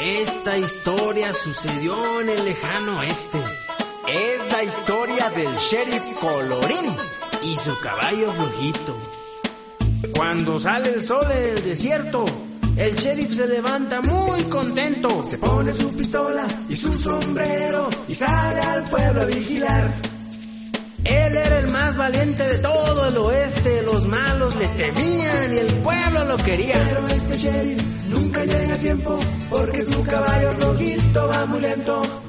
Esta historia sucedió en el lejano oeste. Es la historia del sheriff Colorín y su caballo flojito. Cuando sale el sol en el desierto, el sheriff se levanta muy contento. Se pone su pistola y su sombrero y sale al pueblo a vigilar. Él era el más valiente de todo el oeste. Los malos le temían y el pueblo lo quería. Pero este sheriff nunca llega a tiempo porque su caballo rojito va muy lento.